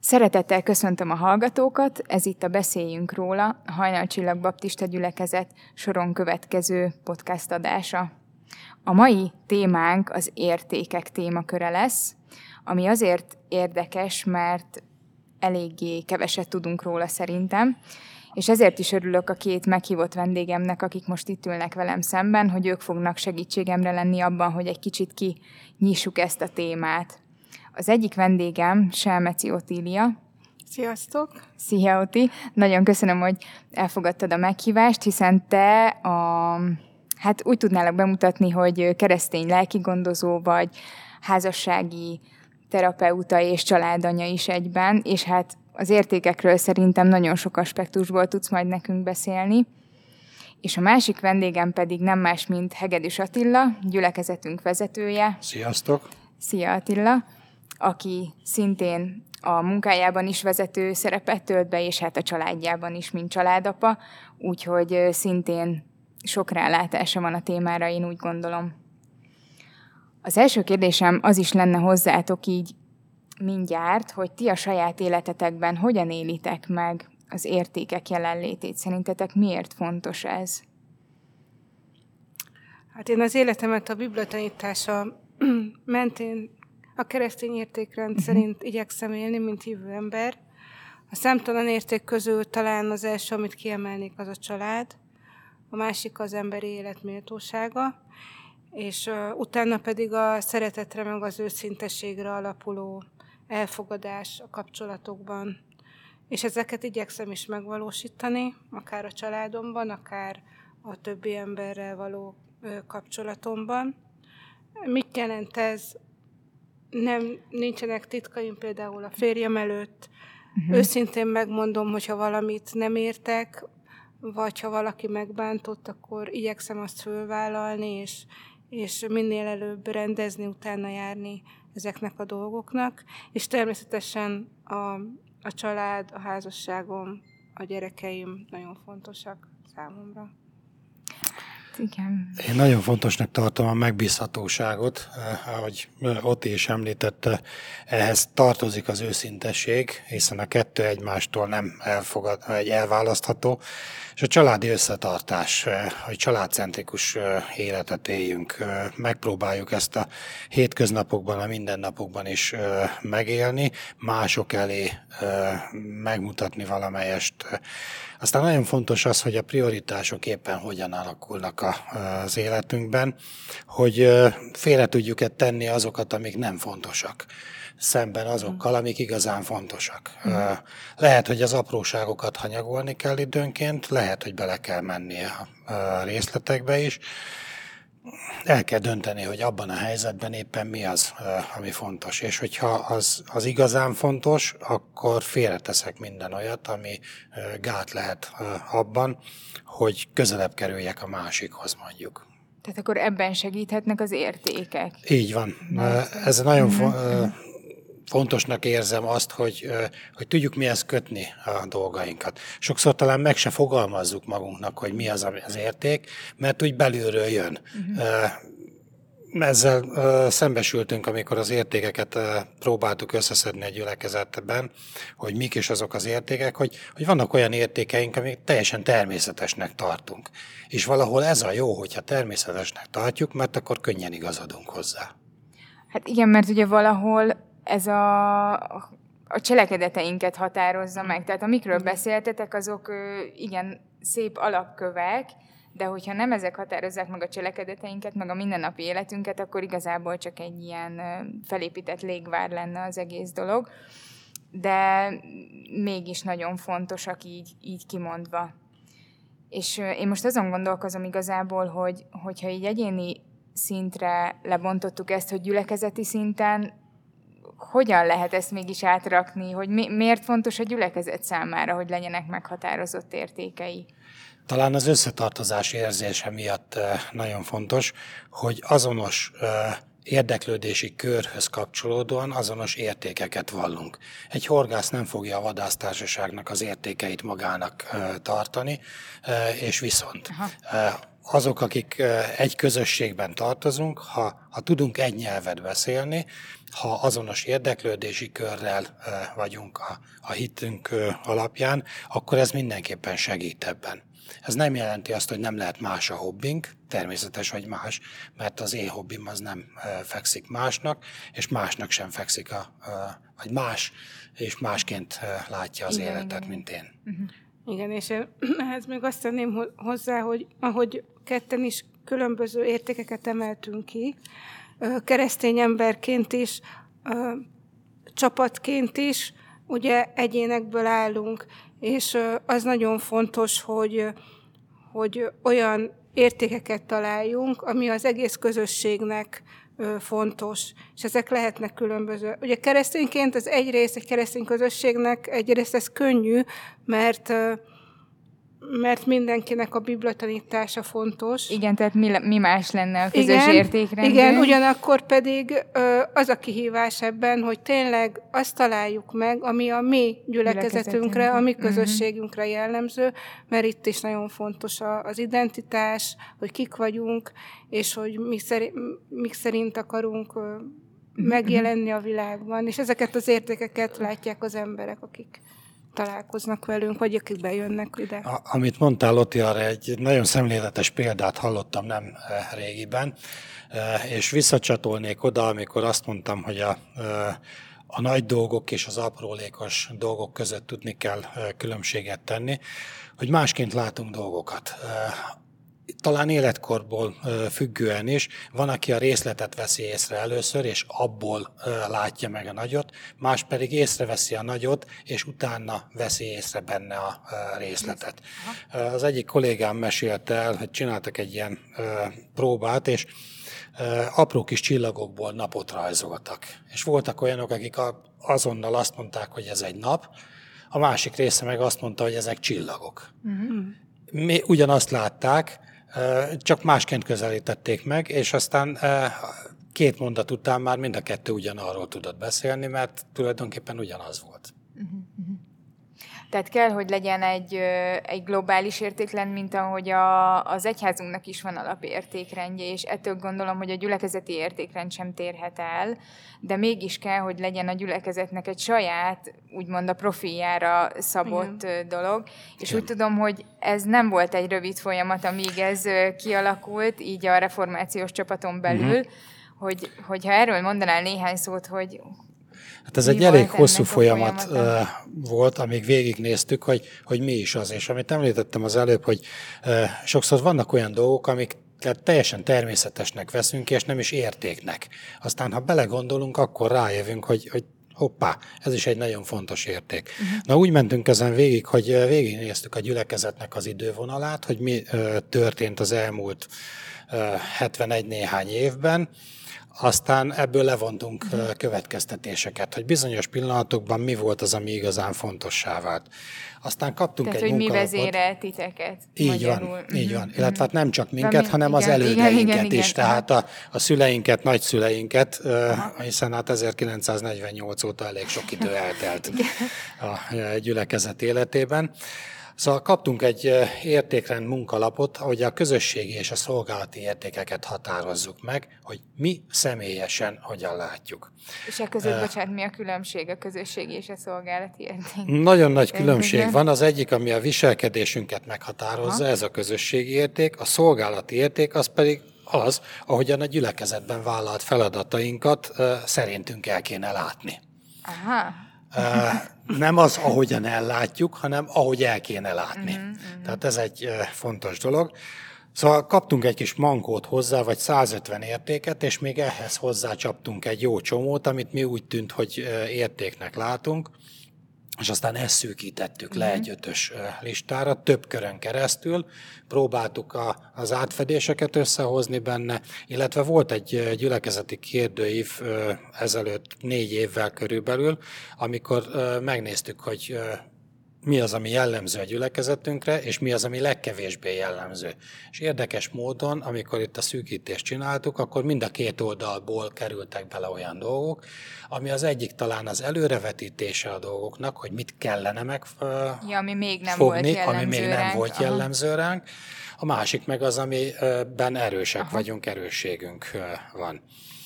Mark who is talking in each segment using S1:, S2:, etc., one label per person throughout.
S1: Szeretettel köszöntöm a hallgatókat, ez itt a Beszéljünk róla, a Hajnalcsillag Baptista Gyülekezet soron következő podcast adása. A mai témánk az értékek témaköre lesz, ami azért érdekes, mert eléggé keveset tudunk róla szerintem, és ezért is örülök a két meghívott vendégemnek, akik most itt ülnek velem szemben, hogy ők fognak segítségemre lenni abban, hogy egy kicsit kinyissuk ezt a témát. Az egyik vendégem Selmeci Otília.
S2: Sziasztok!
S1: Szia, Oti! Nagyon köszönöm, hogy elfogadtad a meghívást, hiszen te úgy tudnálak bemutatni, hogy keresztény lelkigondozó vagy, házassági terapeuta és családanya is egyben, és hát az értékekről szerintem nagyon sok aspektusból tudsz majd nekünk beszélni. És a másik vendégem pedig nem más, mint Hegedűs Attila, gyülekezetünk vezetője.
S3: Sziasztok!
S1: Szia, Attila! Aki szintén a munkájában is vezető szerepet tölt be, és hát a családjában is, mint családapa, úgyhogy szintén sok rálátása van a témára, én úgy gondolom. Az első kérdésem az is lenne hozzátok így mindjárt, hogy ti a saját életetekben hogyan élitek meg az értékek jelenlétét? Szerintetek miért fontos ez?
S2: Hát én az életemet a Biblia tanítása mentén a keresztény értékrend szerint igyekszem élni, mint hívő ember. A számtalan érték közül talán az első, amit kiemelnék, az a család, a másik az emberi élet méltósága, és utána pedig a szeretetre meg az őszintességre alapuló elfogadás a kapcsolatokban. És ezeket igyekszem is megvalósítani, akár a családomban, akár a többi emberrel való kapcsolatomban. Mit jelent ez? Nincsenek titkaim például a férjem előtt. Őszintén megmondom, hogyha valamit nem értek, vagy ha valaki megbántott, akkor igyekszem azt fölvállalni, és minél előbb rendezni, utána járni ezeknek a dolgoknak. És természetesen a család, a házasságom, a gyerekeim nagyon fontosak számomra.
S1: Igen.
S3: Én nagyon fontosnak tartom a megbízhatóságot, ahogy Oti is említette, ehhez tartozik az őszintesség, hiszen a kettő egymástól nem elválasztható, és a családi összetartás, hogy családcentrikus életet éljünk. Megpróbáljuk ezt a hétköznapokban, a mindennapokban is megélni, mások elé megmutatni valamelyest. Aztán nagyon fontos az, hogy a prioritások éppen hogyan alakulnak az életünkben, hogy félre tudjuk-e tenni azokat, amik nem fontosak, szemben azokkal, amik igazán fontosak. Lehet, hogy az apróságokat hanyagolni kell időnként, lehet, hogy bele kell menni a részletekbe is. El kell dönteni, hogy abban a helyzetben éppen mi az, ami fontos. És hogyha az igazán fontos, akkor félreteszek minden olyat, ami gát lehet abban, hogy közelebb kerüljek a másikhoz, mondjuk.
S1: Tehát akkor ebben segíthetnek az értékek.
S3: Így van. Ez nagyon fontosnak érzem azt, hogy tudjuk mihez kötni a dolgainkat. Sokszor talán meg se fogalmazzuk magunknak, hogy mi az érték, mert úgy belülről jön. Ezzel szembesültünk, amikor az értékeket próbáltuk összeszedni a gyülekezetben, hogy mik is azok az értékek, hogy vannak olyan értékeink, amik teljesen természetesnek tartunk. És valahol ez a jó, hogyha természetesnek tartjuk, mert akkor könnyen igazodunk hozzá.
S1: Hát igen, mert ugye valahol ez a cselekedeteinket határozza meg. Tehát amikről beszéltetek, azok igen szép alapkövek, de hogyha nem ezek határozzák meg a cselekedeteinket, meg a mindennapi életünket, akkor igazából csak egy ilyen felépített légvár lenne az egész dolog. De mégis nagyon fontosak így kimondva. És én most azon gondolkozom igazából, hogyha így egyéni szintre lebontottuk ezt, hogy gyülekezeti szinten hogyan lehet ezt mégis átrakni, hogy miért fontos a gyülekezet számára, hogy legyenek meghatározott értékei?
S3: Talán az összetartozás érzése miatt nagyon fontos, hogy azonos érdeklődési körhöz kapcsolódóan azonos értékeket vallunk. Egy horgász nem fogja a vadásztársaságnak az értékeit magának tartani, és viszont azok, akik egy közösségben tartozunk, ha tudunk egy nyelvet beszélni, ha azonos érdeklődési körrel vagyunk a hitünk alapján, akkor ez mindenképpen segít ebben. Ez nem jelenti azt, hogy nem lehet más a hobbink, természetes, hogy más, mert az én hobbim az nem fekszik másnak, és másnak sem fekszik, vagy más, és másként látja az életet, mint én.
S2: Igen, és ehhez még azt tenném hozzá, hogy ahogy ketten is különböző értékeket emeltünk ki, keresztény emberként is, csapatként is, ugye egyénekből állunk, és az nagyon fontos, hogy olyan értékeket találjunk, ami az egész közösségnek fontos, és ezek lehetnek különböző. Ugye keresztényként az egyrészt egy keresztény közösségnek egyrészt ez könnyű, mert mindenkinek a Biblia tanítása fontos.
S1: Igen, tehát mi más lenne a közös értékrendünk?
S2: Igen, ugyanakkor pedig az a kihívás ebben, hogy tényleg azt találjuk meg, ami a mi gyülekezetünkre, a mi közösségünkre jellemző, mert itt is nagyon fontos az identitás, hogy kik vagyunk, és hogy mik szerint akarunk megjelenni a világban, és ezeket az értékeket látják az emberek, akik találkoznak velünk, vagy akik bejönnek ide.
S3: Amit mondtál, Loti, arra egy nagyon szemléletes példát hallottam nem régiben, és visszacsatolnék oda, amikor azt mondtam, hogy a nagy dolgok és az aprólékos dolgok között tudni kell különbséget tenni, hogy másként látunk dolgokat. Talán életkorból függően is, van, aki a részletet veszi észre először, és abból látja meg a nagyot, más pedig észreveszi a nagyot, és utána veszi észre benne a részletet. Az egyik kollégám mesélte el, hogy csináltak egy ilyen próbát, és apró kis csillagokból napot rajzoltak. És voltak olyanok, akik azonnal azt mondták, hogy ez egy nap, a másik része meg azt mondta, hogy ezek csillagok. Mi ugyanazt látták, csak másként közelítették meg, és aztán 2 mondat után már mind a kettő ugyanarról tudott beszélni, mert tulajdonképpen ugyanaz volt.
S1: Tehát kell, hogy legyen egy globális értékrend, mint ahogy az egyházunknak is van alapértékrendje, és ettől gondolom, hogy a gyülekezeti értékrend sem térhet el, de mégis kell, hogy legyen a gyülekezetnek egy saját, úgymond a profiljára szabott dolog, és úgy tudom, hogy ez nem volt egy rövid folyamat, amíg ez kialakult, így a reformációs csapaton belül, hogyha erről mondanál néhány szót, hogy
S3: hát ez egy elég hosszú folyamat volt, amíg végignéztük, hogy mi is az. És amit említettem az előbb, hogy sokszor vannak olyan dolgok, amik teljesen természetesnek veszünk, és nem is értéknek. Aztán, ha belegondolunk, akkor rájövünk, hogy hoppá, ez is egy nagyon fontos érték. Na úgy mentünk ezen végig, hogy végignéztük a gyülekezetnek az idővonalát, hogy mi történt az elmúlt 71 néhány évben, aztán ebből levontunk következtetéseket, hogy bizonyos pillanatokban mi volt az, ami igazán fontossá vált. Aztán kaptunk
S1: tehát,
S3: egy
S1: munkalapot.
S3: Tehát,
S1: hogy mi vezérel titeket?
S3: Így van, így van. Illetve hát nem csak minket, hanem az elődeinket is. Tehát a szüleinket, nagyszüleinket, hiszen hát 1948 óta elég sok idő eltelt a gyülekezet életében. Szóval kaptunk egy értékrend munkalapot, ahogy a közösségi és a szolgálati értékeket határozzuk meg, hogy mi személyesen hogyan látjuk.
S1: És között, bocsánat, mi a különbség a közösségi és a szolgálati érték?
S3: Nagyon nagy különbség van. Az egyik, ami a viselkedésünket meghatározza, ez a közösségi érték, a szolgálati érték az pedig az, ahogyan a gyülekezetben vállalt feladatainkat szerintünk el kéne látni.
S1: Aha.
S3: Nem az, ahogyan ellátjuk, hanem ahogy el kéne látni. Tehát ez egy fontos dolog. Szóval kaptunk egy kis mankót hozzá, vagy 150 értéket, és még ehhez hozzácsaptunk egy jó csomót, amit mi úgy tűnt, hogy értéknek látunk, és aztán ezt szűkítettük le egy 5-ös listára, több körön keresztül, próbáltuk az átfedéseket összehozni benne, illetve volt egy gyülekezeti kérdőív ezelőtt 4 évvel körülbelül, amikor megnéztük, hogy mi az, ami jellemző a gyülekezetünkre, és mi az, ami legkevésbé jellemző. És érdekes módon, amikor itt a szűkítést csináltuk, akkor mind a két oldalból kerültek bele olyan dolgok, ami az egyik talán az előrevetítése a dolgoknak, hogy mit kellene megfogni,
S1: ami még nem volt jellemző
S3: ami még nem
S1: ránk.
S3: volt jellemző ránk. A másik meg az, amiben erősek vagyunk, erősségünk van.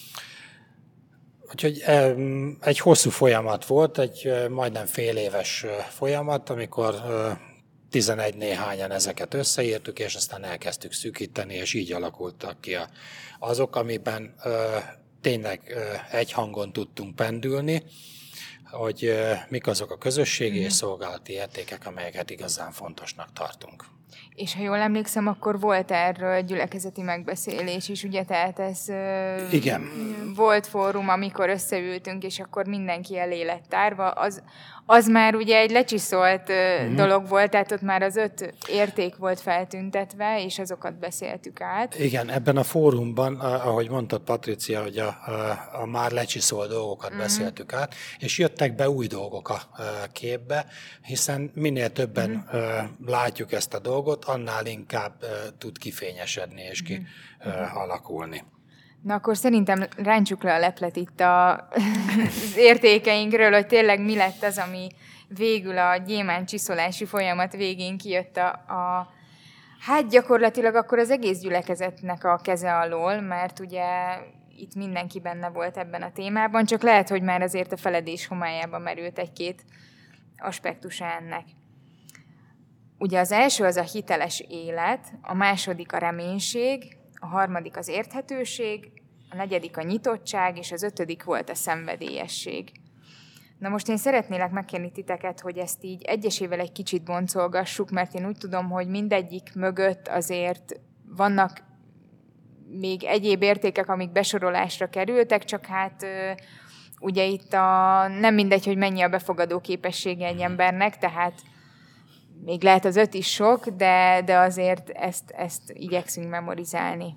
S3: Úgyhogy egy hosszú folyamat volt, egy majdnem fél éves folyamat, amikor 11 néhányan ezeket összeírtuk, és aztán elkezdtük szűkíteni, és így alakultak ki azok, amiben tényleg egy hangon tudtunk pendülni, hogy mik azok a közösségi és szolgálati értékek, amelyeket igazán fontosnak tartunk.
S1: És ha jól emlékszem, akkor volt erről gyülekezeti megbeszélés is, ugye? Tehát ez
S3: igen.
S1: Volt fórum, amikor összeültünk, és akkor mindenki elé lett tárva. Az már ugye egy lecsiszolt dolog volt, tehát ott már az 5 érték volt feltüntetve, és azokat beszéltük át.
S3: Igen, ebben a fórumban, ahogy mondtad, Patricia, hogy a már lecsiszolt dolgokat beszéltük át, és jöttek be új dolgok a képbe, hiszen minél többen látjuk ezt a dolgot, annál inkább tud kifényesedni és kialakulni.
S1: Na akkor szerintem rántsuk le a leplet itt az értékeinkről, hogy tényleg mi lett az, ami végül a gyémánt csiszolási folyamat végén kijött hát gyakorlatilag akkor az egész gyülekezetnek a keze alól, mert ugye itt mindenki benne volt ebben a témában, csak lehet, hogy már azért a feledés homályába merült egy-két aspektusa ennek. Ugye az első az a hiteles élet, a második a reménység, a harmadik az érthetőség, a negyedik a nyitottság, és az 5. volt a szenvedélyesség. Na most én szeretnélek megkérni titeket, hogy ezt így egyesével egy kicsit boncolgassuk, mert én úgy tudom, hogy mindegyik mögött azért vannak még egyéb értékek, amik besorolásra kerültek, csak hát ugye itt nem mindegy, hogy mennyi a befogadó képessége egy embernek, tehát még lehet az 5 is sok, de azért ezt igyekszünk memorizálni.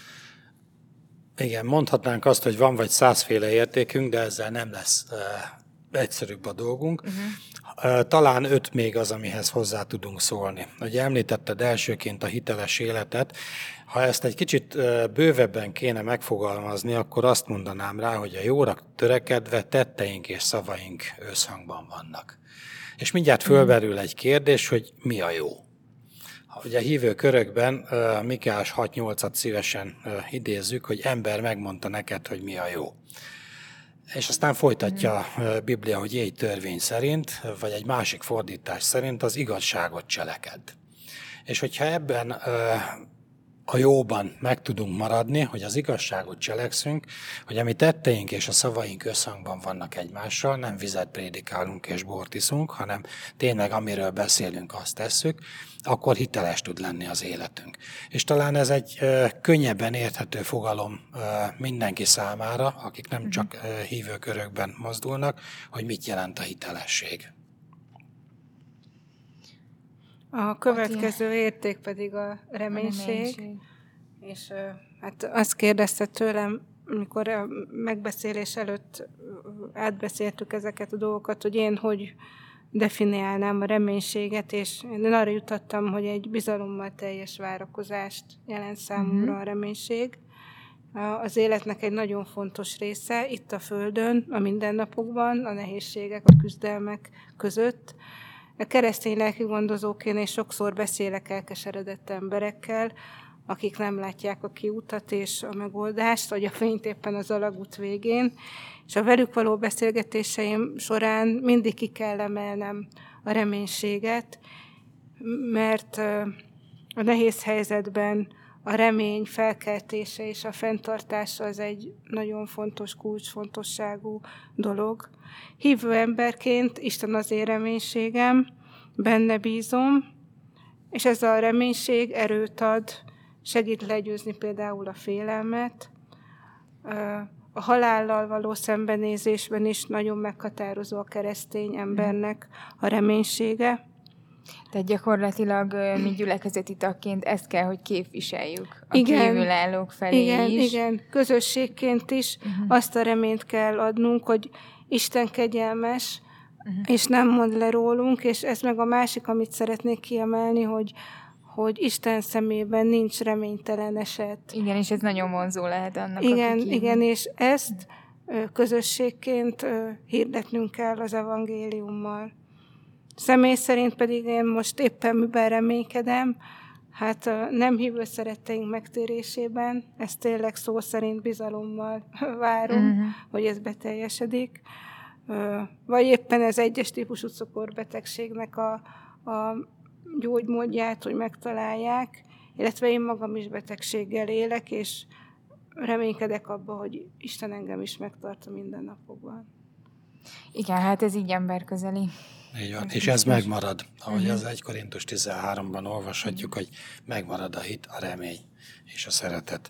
S3: Igen, mondhatnánk azt, hogy van vagy 100 féle értékünk, de ezzel nem lesz egyszerűbb a dolgunk. Talán 5 még az, amihez hozzá tudunk szólni. Ugye említetted elsőként a hiteles életet. Ha ezt egy kicsit bővebben kéne megfogalmazni, akkor azt mondanám rá, hogy a jóra törekedve tetteink és szavaink összhangban vannak. És mindjárt fölmerül egy kérdés, hogy mi a jó. Ugye a hívő körökben Mikéás 6.8-at szívesen idézzük, hogy ember megmondta neked, hogy mi a jó. És aztán folytatja a Biblia, hogy éj törvény szerint, vagy egy másik fordítás szerint az igazságot cselekedd. És hogyha ebben a jóban meg tudunk maradni, hogy az igazságot cselekszünk, hogy a mi tetteink és a szavaink összhangban vannak egymással, nem vizet prédikálunk és bort iszunk, hanem tényleg amiről beszélünk, azt tesszük, akkor hiteles tud lenni az életünk. És talán ez egy könnyebben érthető fogalom mindenki számára, akik nem csak hívőkörökben mozdulnak, hogy mit jelent a hitelesség.
S2: A következő érték pedig a reménység. És hát azt kérdezte tőlem, amikor a megbeszélés előtt átbeszéltük ezeket a dolgokat, hogy én hogy definiálnám a reménységet, és én arra jutottam, hogy egy bizalommal teljes várakozást jelent számomra a reménység. Az életnek egy nagyon fontos része itt a Földön, a mindennapokban, a nehézségek, a küzdelmek között. A keresztény lelkigondozóként én sokszor beszélek elkeseredett emberekkel, akik nem látják a kiutat és a megoldást, vagy a fényt éppen az alagút végén, és a velük való beszélgetéseim során mindig ki kell emelnem a reménységet, mert a nehéz helyzetben a remény felkeltése és a fenntartása az egy nagyon fontos, kulcsfontosságú dolog. Hívő emberként Isten az én reménységem, benne bízom, és ez a reménység erőt ad, segít legyőzni például a félelmet. A halállal való szembenézésben is nagyon meghatározó a keresztény embernek a reménysége.
S1: Tehát gyakorlatilag mi gyülekezeti tagként ezt kell, hogy képviseljük a
S2: igen,
S1: kívülállók felé is.
S2: Igen, közösségként is azt a reményt kell adnunk, hogy Isten kegyelmes, és nem mond le rólunk, és ez meg a másik, amit szeretnék kiemelni, hogy Isten szemében nincs reménytelen eset.
S1: Igen, és ez nagyon vonzó lehet annak,
S2: Igen, és ezt közösségként hirdetnünk kell az evangéliummal. Személy szerint pedig én most éppen miben reménykedem, hát nem hívő szeretteink megtérésében, ezt tényleg szó szerint bizalommal várom, hogy ez beteljesedik. Vagy éppen ez egyes típusú cukorbetegségnek a gyógymódját, hogy megtalálják, illetve én magam is betegséggel élek, és reménykedek abba, hogy Isten engem is megtart a mindennapokban.
S1: Igen, hát ez így emberközeli.
S3: Így van, és ez megmarad. Ahogy az 1 Korintus 13-ban olvashatjuk, hogy megmarad a hit, a remény és a szeretet.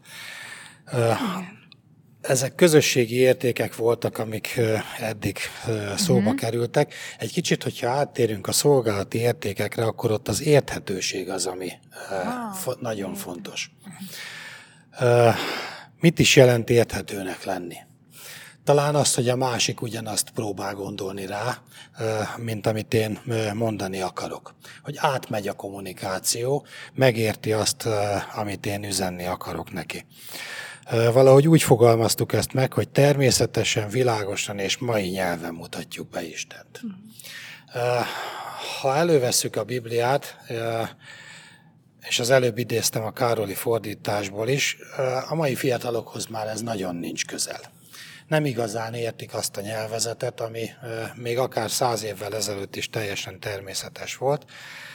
S3: Ezek közösségi értékek voltak, amik eddig szóba kerültek. Egy kicsit, hogyha áttérünk a szolgálati értékekre, akkor ott az érthetőség az, ami nagyon fontos. Mit is jelent érthetőnek lenni? Talán azt, hogy a másik ugyanazt próbál gondolni rá, mint amit én mondani akarok. Hogy átmegy a kommunikáció, megérti azt, amit én üzenni akarok neki. Valahogy úgy fogalmaztuk ezt meg, hogy természetesen, világosan és mai nyelven mutatjuk be Istent. Ha elővesszük a Bibliát, és az előbb idéztem a Károli fordításból is, a mai fiatalokhoz már ez nagyon nincs közel. Nem igazán értik azt a nyelvezetet, ami még akár 100 évvel ezelőtt is teljesen természetes volt,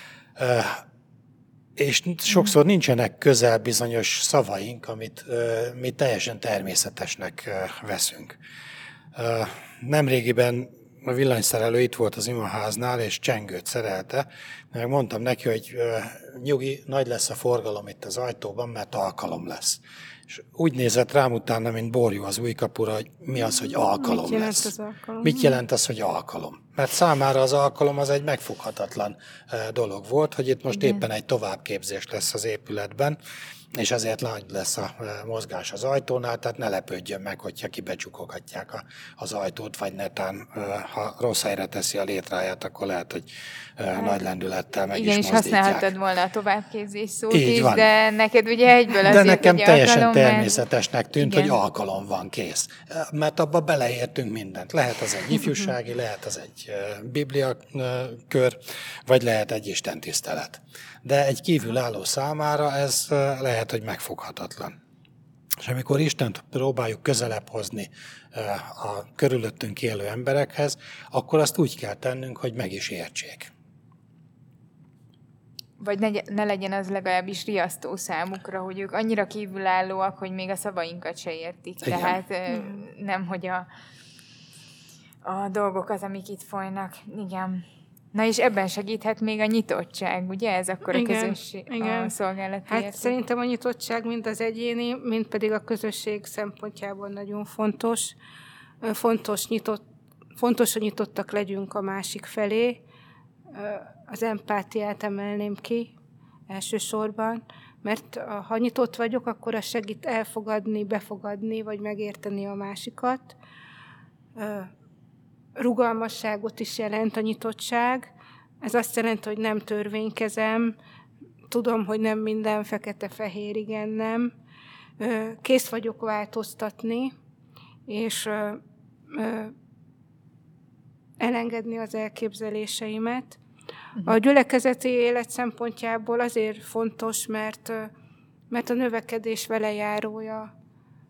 S3: és sokszor nincsenek közel bizonyos szavaink, amit mi teljesen természetesnek veszünk. Nemrégiben a villanyszerelő itt volt az imaháznál, és csengőt szerelte. Meg mondtam neki, hogy nyugi, nagy lesz a forgalom itt az ajtóban, mert alkalom lesz. És úgy nézett rám utána, mint borjú az új kapura, hogy mi az, hogy alkalom lesz. Mit jelent az, hogy alkalom? Mert számára az alkalom az egy megfoghatatlan dolog volt, hogy itt most éppen egy továbbképzés lesz az épületben, és ezért nagy lesz a mozgás az ajtónál, tehát ne lepődjön meg, hogyha kibecsukogatják az ajtót, vagy netán, ha rossz helyre teszi a létráját, akkor lehet, hogy nagy lendülettel meg
S1: igen,
S3: is mozdítják.
S1: Igen, és használhatod volna a továbbképzés szót
S3: így
S1: is,
S3: van.
S1: De neked ugye egyből azért,
S3: de nekem teljesen
S1: alkalom,
S3: természetesnek tűnt,
S1: igen.
S3: hogy alkalom van, kész. Mert abba beleértünk mindent. Lehet az egy ifjúsági, lehet az egy bibliakör, vagy lehet egy istentisztelet. De egy kívülálló számára ez lehet, hogy megfoghatatlan. És amikor Istent próbáljuk közelebb hozni a körülöttünk élő emberekhez, akkor azt úgy kell tennünk, hogy meg is értsék.
S1: Vagy ne legyen az legalábbis riasztó számukra, hogy ők annyira kívülállóak, hogy még a szavainkat se értik.
S3: Igen.
S1: Tehát nem, hogy a dolgok az, amik itt folynak. Igen. Na és ebben segíthet még a nyitottság, ugye? Ez akkor a közösség, a szolgálati
S2: Hát
S1: érték.
S2: szerintem a nyitottság mind az egyéni, mind pedig a közösség szempontjából nagyon fontos. Fontos, hogy nyitottak legyünk a másik felé. Az empátiát emelném ki elsősorban, mert ha nyitott vagyok, akkor az segít elfogadni, befogadni, vagy megérteni a másikat. Rugalmasságot is jelent a nyitottság. Ez azt jelenti, hogy nem törvénykezem, tudom, hogy nem minden fekete-fehér, igen, nem. Kész vagyok változtatni, és elengedni az elképzeléseimet. A gyülekezeti élet szempontjából azért fontos, mert a növekedés velejárója,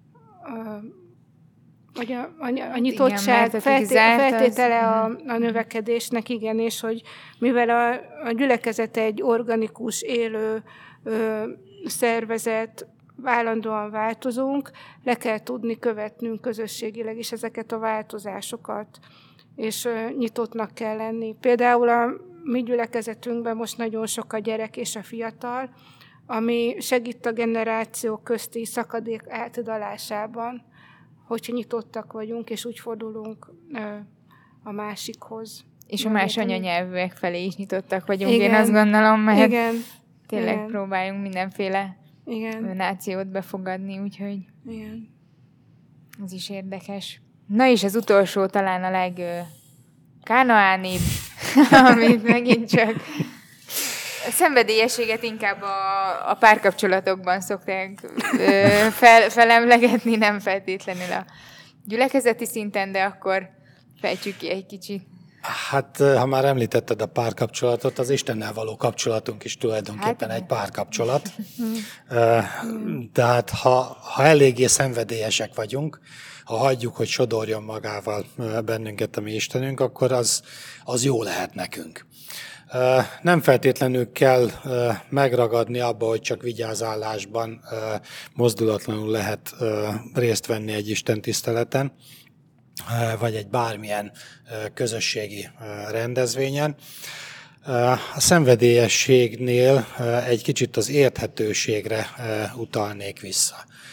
S2: a nyitottság feltétele a növekedésnek, igen, és hogy mivel a gyülekezet egy organikus, élő szervezet, állandóan változunk, le kell tudni követnünk közösségileg is ezeket a változásokat, és nyitottnak kell lenni. Például a mi gyülekezetünkben most nagyon sok a gyerek és a fiatal, ami segít a generációk közti szakadék átidalásában, hogyha nyitottak vagyunk, és úgy fordulunk a másikhoz.
S1: És a más anyanyelvűek felé is nyitottak vagyunk,
S2: igen.
S1: Én azt gondolom, mert
S2: igen.
S1: tényleg
S2: igen.
S1: próbáljunk mindenféle
S2: igen.
S1: nációt befogadni, úgyhogy
S2: igen.
S1: ez is érdekes. Na és az utolsó, talán a kánaánibb, amit megint csak a szenvedélyességet inkább a párkapcsolatokban szokták felemlegetni, nem feltétlenül a gyülekezeti szinten, de akkor fejtsük ki egy kicsit.
S3: Hát, ha már említetted a párkapcsolatot, az Istennel való kapcsolatunk is tulajdonképpen egy párkapcsolat. Tehát, ha eléggé szenvedélyesek vagyunk, ha hagyjuk, hogy sodorjon magával bennünket a mi Istenünk, akkor az jó lehet nekünk. Nem feltétlenül kell megragadni abba, hogy csak vigyázállásban mozdulatlanul lehet részt venni egy Isten tiszteleten, vagy egy bármilyen közösségi rendezvényen. A szenvedélyességnél egy kicsit az érthetőségre utalnék vissza.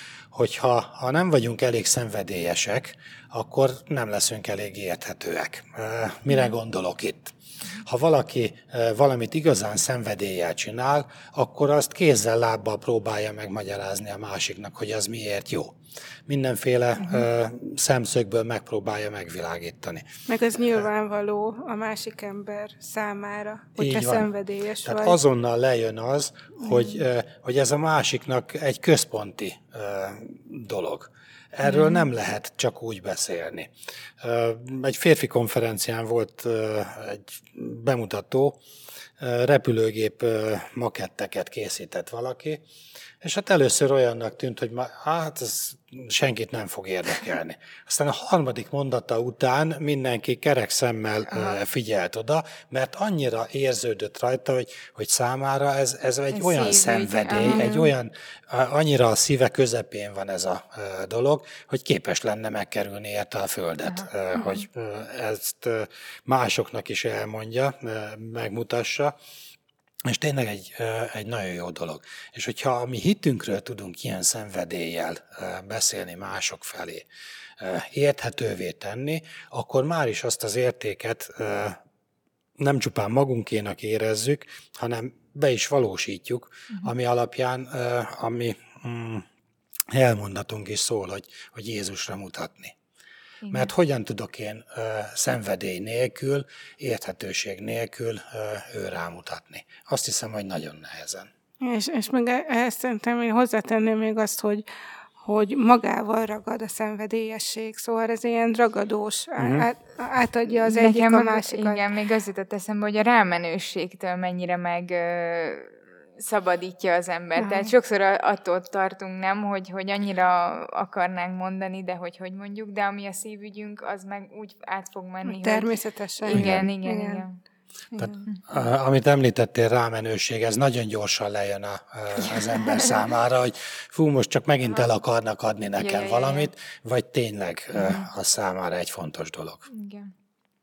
S3: Hogyha nem vagyunk elég szenvedélyesek, akkor nem leszünk elég érthetőek. Mire gondolok itt? Ha valaki valamit igazán szenvedéllyel csinál, akkor azt kézzel, lábbal próbálja megmagyarázni a másiknak, hogy az miért jó. Mindenféle szemszögből megpróbálja megvilágítani.
S2: Meg ez nyilvánvaló a másik ember számára, hogyha szenvedélyes vagy.
S3: Tehát azonnal lejön az, hogy ez a másiknak egy központi dolog. Erről nem lehet csak úgy beszélni. Egy férfi konferencián volt egy bemutató, repülőgép maketteket készített valaki, és hát először olyannak tűnt, hogy ez senkit nem fog érdekelni. Aztán a harmadik mondata után mindenki kerek szemmel figyelt oda, mert annyira érződött rajta, hogy számára ez egy olyan szenvedély, egy olyan, annyira a szíve közepén van ez a dolog, hogy képes lenne megkerülni érte a földet, hogy ezt másoknak is elmondja, megmutassa. És tényleg egy nagyon jó dolog. És hogyha a mi hitünkről tudunk ilyen szenvedéllyel beszélni mások felé, érthetővé tenni, akkor már is azt az értéket nem csupán magunkénak érezzük, hanem be is valósítjuk, ami alapján a mi elmondatunk is szól, hogy Jézusra mutatni. Igen. Mert hogyan tudok én szenvedély nélkül, érthetőség nélkül ő rámutatni? Azt hiszem, hogy nagyon nehezen.
S2: És még ehhez szerintem én hozzátenném még azt, hogy magával ragad a szenvedélyesség, szóval ez ilyen ragadós, átadja az egyik a másikat.
S1: Igen, még az jutott eszembe, hogy a rámenőségtől mennyire szabadítja az ember. Tehát sokszor attól tartunk, nem, hogy annyira akarnánk mondani, de hogy mondjuk, de ami a szívügyünk, az meg úgy át fog menni.
S2: Természetesen.
S1: Hogy... Igen.
S3: Tehát, amit említettél, rámenőség, ez nagyon gyorsan lejön az ember számára, hogy most csak megint el akarnak adni nekem valamit, vagy tényleg a számára egy fontos dolog.
S1: Igen.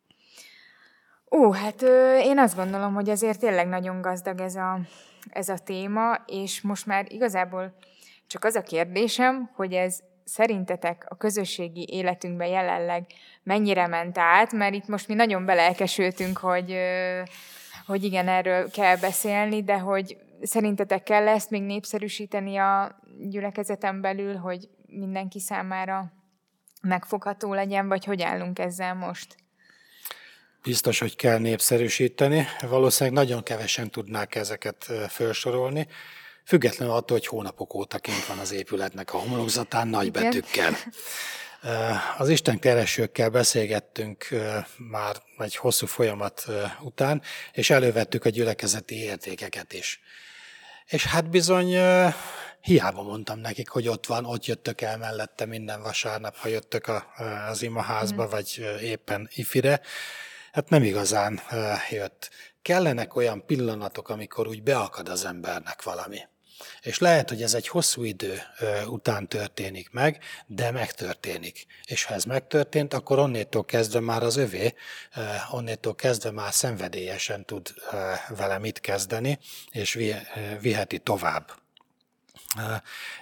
S1: Hát én azt gondolom, hogy azért tényleg nagyon gazdag ez a téma, és most már igazából csak az a kérdésem, hogy ez szerintetek a közösségi életünkben jelenleg mennyire ment át, mert itt most mi nagyon belelkesültünk, hogy igen, erről kell beszélni, de hogy szerintetek kell ezt még népszerűsíteni a gyülekezeten belül, hogy mindenki számára megfogható legyen, vagy hogy állunk ezzel most?
S3: Biztos, hogy kell népszerűsíteni. Valószínűleg nagyon kevesen tudnák ezeket felsorolni, függetlenül attól, hogy hónapok óta kint van az épületnek a homlokzatán nagybetűkkel. Az istenkeresőkkel beszélgettünk már egy hosszú folyamat után, és elővettük a gyülekezeti értékeket is. És hát bizony hiába mondtam nekik, hogy ott jöttök el mellette minden vasárnap, ha jöttök az imaházba, vagy éppen ifire, hát nem igazán jött. Kellenek olyan pillanatok, amikor úgy beakad az embernek valami. És lehet, hogy ez egy hosszú idő után történik meg, de megtörténik. És ha ez megtörtént, akkor onnétól kezdve már az övé, onnétól kezdve már szenvedélyesen tud vele mit kezdeni, és viheti tovább.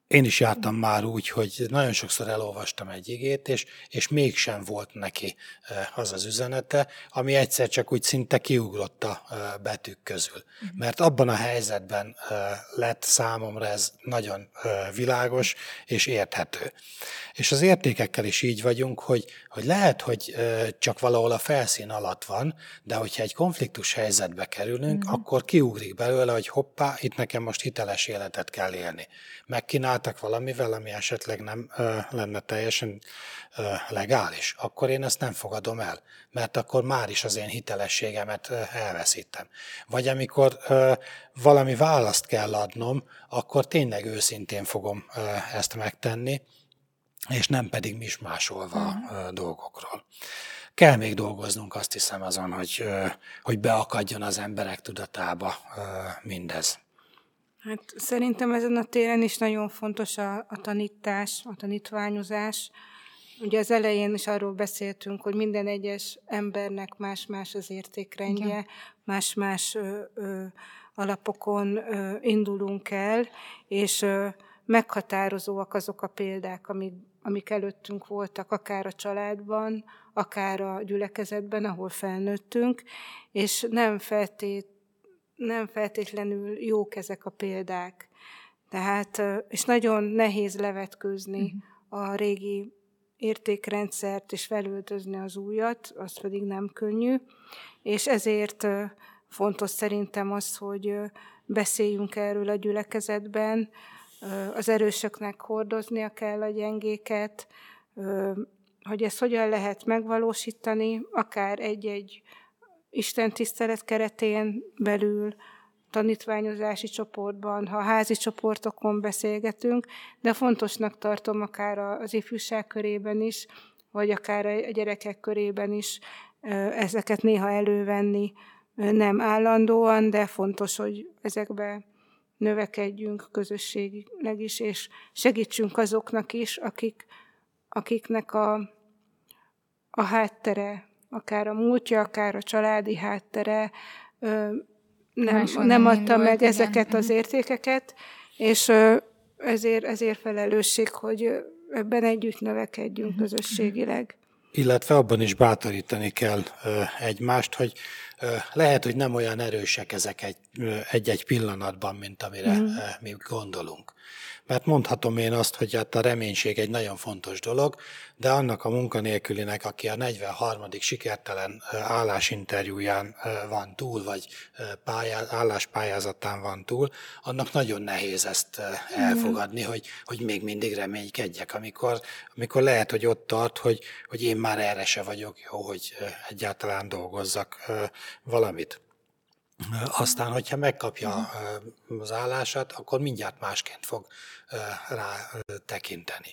S3: Én is jártam már úgy, hogy nagyon sokszor elolvastam egy igét, és mégsem volt neki az az üzenete, ami egyszer csak úgy szinte kiugrott a betűk közül. Mert abban a helyzetben lett számomra ez nagyon világos és érthető. És az értékekkel is így vagyunk, hogy lehet, hogy csak valahol a felszín alatt van, de hogyha egy konfliktus helyzetbe kerülünk, akkor kiugrik belőle, hogy hoppá, itt nekem most hiteles életet kell élni. Megkínáltak valamivel, ami esetleg nem lenne teljesen legális, akkor én ezt nem fogadom el, mert akkor már is az én hitelességemet elveszítem. Vagy amikor valami választ kell adnom, akkor tényleg őszintén fogom ezt megtenni, és nem pedig mismásolva a dolgokról. Kell még dolgoznunk, azt hiszem, azon, hogy beakadjon az emberek tudatába mindez.
S2: Hát szerintem ezen a téren is nagyon fontos a tanítás, a tanítványozás. Ugye az elején is arról beszéltünk, hogy minden egyes embernek más-más az értékrendje, más-más alapokon indulunk el, és meghatározóak azok a példák, amik előttünk voltak, akár a családban, akár a gyülekezetben, ahol felnőttünk, és nem feltétlenül jók ezek a példák. Tehát, és nagyon nehéz levetkőzni a régi értékrendszert, és felöltözni az újat, az pedig nem könnyű, és ezért fontos szerintem az, hogy beszéljünk erről a gyülekezetben, az erősöknek hordoznia kell a gyengéket, hogy ezt hogyan lehet megvalósítani, akár egy-egy istentisztelet keretén belül, tanítványozási csoportban, ha házi csoportokon beszélgetünk, de fontosnak tartom akár az ifjúság körében is, vagy akár a gyerekek körében is ezeket néha elővenni, nem állandóan, de fontos, hogy ezekbe növekedjünk közösségileg is, és segítsünk azoknak is, akiknek a háttere, akár a múltja, akár a családi háttere nem adta meg ezeket az értékeket, és ezért felelősség, hogy ebben együtt növekedjünk közösségileg.
S3: Illetve abban is bátorítani kell egymást, hogy lehet, hogy nem olyan erősek ezek egy-egy pillanatban, mint amire mi gondolunk. Mert mondhatom én azt, hogy hát a reménység egy nagyon fontos dolog, de annak a munkanélkülinek, aki a 43. sikertelen állásinterjúján van túl, vagy álláspályázatán van túl, annak nagyon nehéz ezt elfogadni, hogy még mindig reménykedjek, amikor lehet, hogy ott tart, hogy én már erre se vagyok jó, hogy egyáltalán dolgozzak valamit. Aztán, hogyha megkapja az állását, akkor mindjárt másként fog rá tekinteni.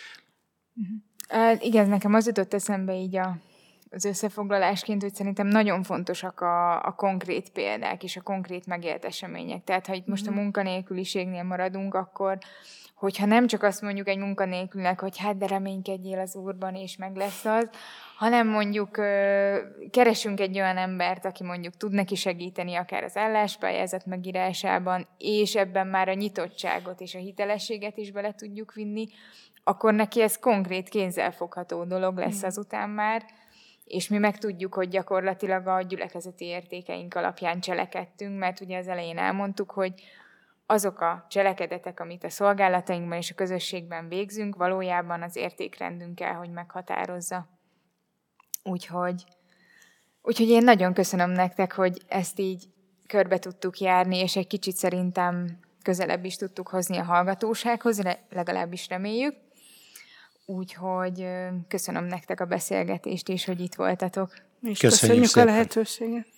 S1: Igen, nekem az jutott eszembe így az összefoglalásként, hogy szerintem nagyon fontosak a konkrét példák és a konkrét megélt események. Tehát, ha itt most a munkanélküliségnél maradunk, akkor hogyha nem csak azt mondjuk egy munkanélkülnek, hogy hát de reménykedjél az Úrban, és meg lesz az, hanem mondjuk keresünk egy olyan embert, aki mondjuk tud neki segíteni akár az álláspályázat megírásában, és ebben már a nyitottságot és a hitelességet is bele tudjuk vinni, akkor neki ez konkrét, kézzelfogható dolog lesz azután már, és mi meg tudjuk, hogy gyakorlatilag a gyülekezeti értékeink alapján cselekedtünk, mert ugye az elején elmondtuk, hogy azok a cselekedetek, amit a szolgálatainkban és a közösségben végzünk, valójában az értékrendünk kell, hogy meghatározza. Úgyhogy én nagyon köszönöm nektek, hogy ezt így körbe tudtuk járni, és egy kicsit szerintem közelebb is tudtuk hozni a hallgatósághoz, legalábbis reméljük. Úgyhogy köszönöm nektek a beszélgetést, és hogy itt voltatok.
S2: És köszönjük a lehetőséget.